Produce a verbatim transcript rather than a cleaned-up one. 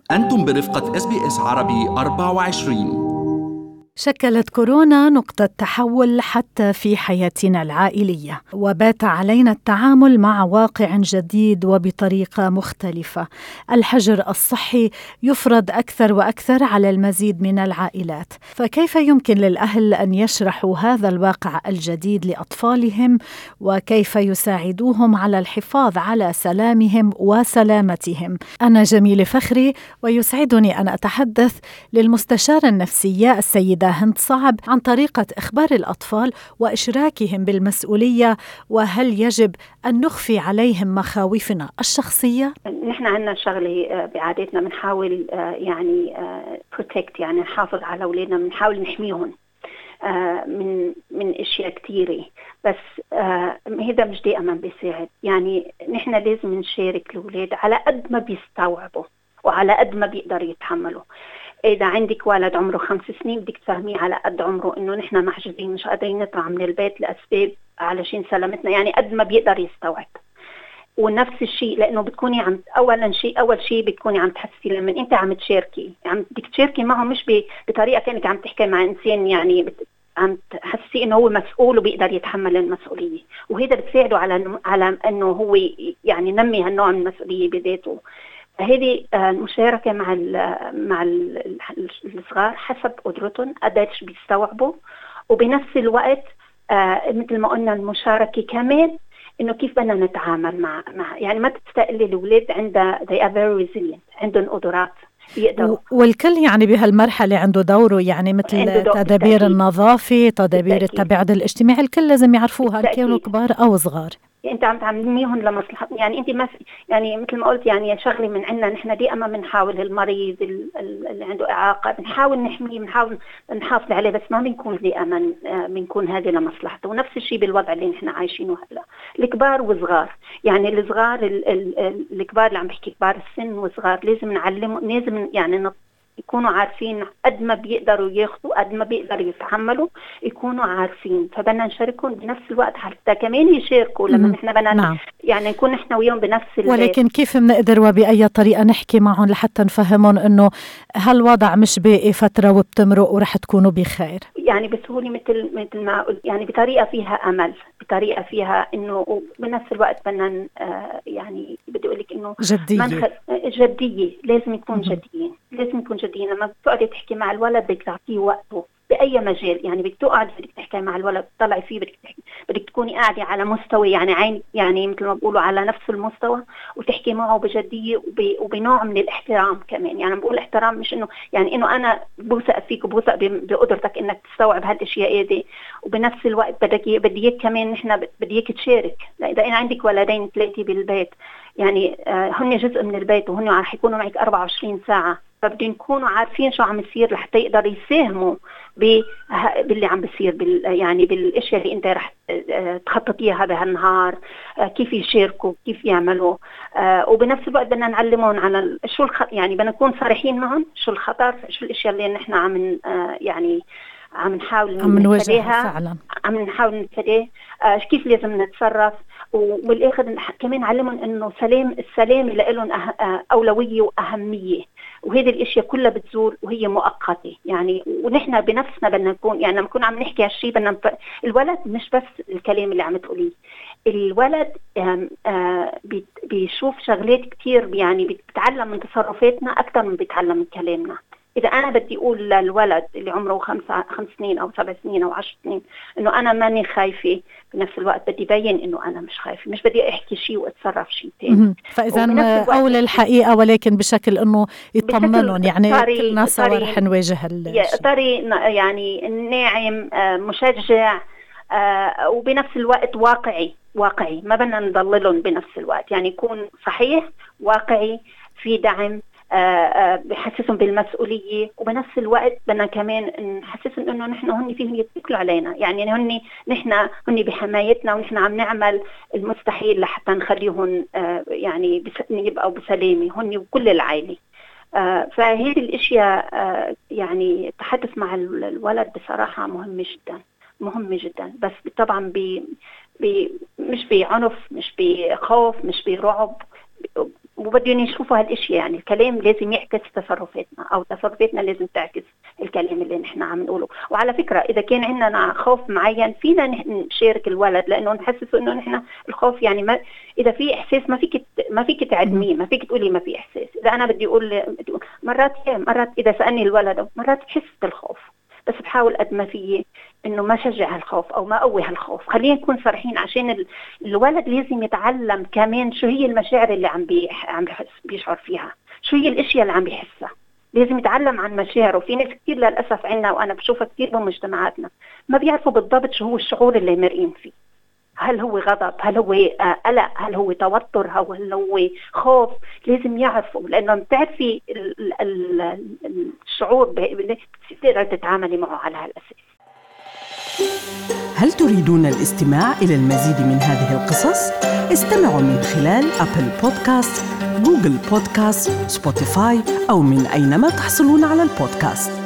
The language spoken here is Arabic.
أنتم برفقة إس بي إس عربي أربعة وعشرين. شكلت كورونا نقطة تحول حتى في حياتنا العائلية، وبات علينا التعامل مع واقع جديد وبطريقة مختلفة. الحجر الصحي يفرض أكثر وأكثر على المزيد من العائلات، فكيف يمكن للأهل أن يشرحوا هذا الواقع الجديد لأطفالهم، وكيف يساعدوهم على الحفاظ على سلامهم وسلامتهم؟ أنا جميلة فخري، ويسعدني أن أتحدث للمستشارة النفسية السيدة هند صعب عن طريقة إخبار الأطفال وإشراكهم بالمسؤولية، وهل يجب أن نخفي عليهم مخاوفنا الشخصية؟ نحن عندنا شغلة بعادتنا بنحاول يعني protect، يعني نحافظ على أولادنا، بنحاول نحميهم من من أشياء كتيرة، بس هذا مش دائما بيساعد. يعني نحن لازم نشارك الأولاد على قد ما بيستوعبوا وعلى قد ما بيقدروا يتحملوا. إذا عندك ولد عمره خمس سنين بدك تفهميه على قد عمره إنه نحن محجوزين مش قادرين نطلع من البيت لأسباب علشان سلامتنا، يعني قد ما بيقدر يستوعب. ونفس الشيء لأنه بتكوني عم أولا شيء أول شيء بتكوني عم تحسي لما أنت عم تشاركي، عم بدك تشاركي معه مش بطريقة كأنك عم تحكي مع إنسان، يعني بت... عم تحسي إنه هو مسؤول وبيقدر يتحمل المسؤولية، وهذا بتساعده على على إنه هو يعني نمي هالنوع من المسؤولية بذاته. هذه المشاركة مع مع الصغار حسب قدرتهم قدرش بيستوعبوا، وبنفس الوقت مثل ما قلنا المشاركة كمان إنه كيف بدنا نتعامل مع مع يعني ما تستقلي الأولاد عندها they are very resilient، عندهم قدرات بيقدروا. والكل يعني بهالمرحلة عنده دوره، يعني مثل تدابير النظافة، تدابير التباعد الاجتماعي، الكل لازم يعرفوها إن كانوا كبار أو صغار. انت عم تعلميهم لمصلحه، يعني انت ما يعني مثل ما قلت يعني شغله من عندنا نحن دائما بنحاول المريض اللي عنده اعاقه بنحاول نحميه، بنحاول نحافظ عليه، بس ما بنكون دائما بنكون هذه لمصلحته. ونفس الشيء بالوضع اللي نحن عايشينه هلا، الكبار وصغار، يعني الصغار الكبار اللي عم بحكي كبار السن وصغار لازم نعلمهم، لازم يعني يكونوا عارفين قد ما بيقدروا ياخذوا قد ما بيقدروا يتحملوا، يكونوا عارفين. فبدنا نشاركهم بنفس الوقت حتى كمان يشاركوا لما نحن بدنا نعم. يعني نكون نحن وياهم بنفس البيت. ولكن كيف بنقدر وبأي طريقة نحكي معهم لحتى نفهمهم إنه هالوضع مش باقي فترة وبتمرق ورح تكونوا بخير؟ يعني بسهولة مثل مثل ما قلت، يعني بطريقة فيها أمل، بطريقة فيها إنه بنفس الوقت بدنا آه يعني بدي أقول لك إنه جدية منخ... جدية لازم يكون جديين، لازم يكون جديين. لما بتقعدي تحكي مع الولد بدك تعطيه وقته بأي مجال، يعني بدك تقعد بدك تحكي مع الولد تطلعي فيه، بدك تحكي بدك تكوني قاعدة على مستوى يعني عين، يعني مثل ما بقولوا على نفس المستوى، وتحكي معه بجدية وب... وبنوع من الاحترام كمان. يعني بقول احترام مش إنه يعني إنه أنا بوثق فيك وبوثق بقدرتك إنك تستوعب هالأشياء دي، وبنفس الوقت بدك بدي إياك كمان نحن بدي إياك تشارك. إذا أنا عندك ولدين ثلاثة بالبيت، يعني آه هن جزء من البيت وهن راح يكونوا معك أربعة وعشرين ساعة، فبدهم يكونوا عارفين شو عم يصير لحتى يقدروا يساهموا باللي عم بيصير بال يعني بالاشياء اللي انت رح تخططيها بهالنهار، كيف يشاركوا كيف يعملوا. وبنفس الوقت بدنا نعلمهم على شو الخ... يعني بدنا نكون صريحين معهم شو الخطر، شو الاشياء اللي نحن عم يعني عم نحاول عم نواجهها فعلا، عم نحاول نتفاداه، كيف لازم نتصرف. وبالاخر كمان نعلمهم انه سلام السلام لهم اولويه واهميه، وهذه الاشياء كلها بتزول وهي مؤقته. يعني ونحن بنفسنا بدنا نكون يعني لما نكون عم نحكي هالشيء بدنا نف... الولد مش بس الكلام اللي عم تقوليه، الولد بيشوف شغلات كتير، يعني بيتعلم من تصرفاتنا اكثر من بيتعلم من كلامنا. إذا أنا بدي أقول للولد اللي عمره خمسة خمس سنين أو سبع سنين أو عشر سنين إنه أنا ماني خايفة، بنفس الوقت بدي بيّن إنه أنا مش خايفة، مش بدي أحكي شيء وأتصرف شيء تاني. فإذا أول الحقيقة ولكن بشكل إنه يطمنون، يعني كلنا سوا رح نواجه الشيء طريق يعني ناعم مشجع، آه وبنفس الوقت واقعي واقعي ما بدنا نضللهم بنفس الوقت، يعني يكون صحيح واقعي في دعم، بحسسهم بالمسؤولية. وبنفس الوقت بدنا كمان نحسسهم إنه نحن هن فيهم يتكلوا علينا، يعني هن نحن هن بحمايتنا ونحن عم نعمل المستحيل لحتى نخليهم يعني يبقوا بسلامة هن وكل العائلة. فهذه الأشياء يعني التحدث مع الولد بصراحة مهمة جدا مهمة جدا، بس طبعا ب مش بعنف مش بخوف مش برعب، وبدهم يشوفوا هالاشياء. يعني الكلام لازم يعكس تصرفاتنا، او تصرفاتنا لازم تعكس الكلام اللي نحن عم نقوله. وعلى فكرة اذا كان عندنا خوف معين فينا نشارك الولد، لانه نحسسه انه نحن الخوف يعني ما اذا في احساس ما فيك ما فيك تعدميه، ما فيك تقولي ما في احساس. اذا انا بدي اقول مرات مرات اذا سالني الولد مرات بحس بالخوف، بس بحاول قد ما فيي انه ما شجع هالخوف او ما قوي هالخوف. خلينا نكون صريحين، عشان الولد لازم يتعلم كمان شو هي المشاعر اللي عم بيح... عم بيشعر فيها، شو هي الاشياء اللي عم بيحسها. لازم يتعلم عن مشاعره. في ناس كثير للاسف عنا، وانا بشوفها كثير بمجتمعاتنا، ما بيعرفوا بالضبط شو هو الشعور اللي مرقين فيه. هل هو غضب، هل هو قلق، هل هو توتر، هل هو خوف. لازم يعرفوا، لانه بتعرفي الشعور بتقدر تتعاملي معه على هالاساس. هل تريدون الاستماع إلى المزيد من هذه القصص؟ استمعوا من خلال أبل بودكاست، جوجل بودكاست، سبوتيفاي، أو من أينما تحصلون على البودكاست.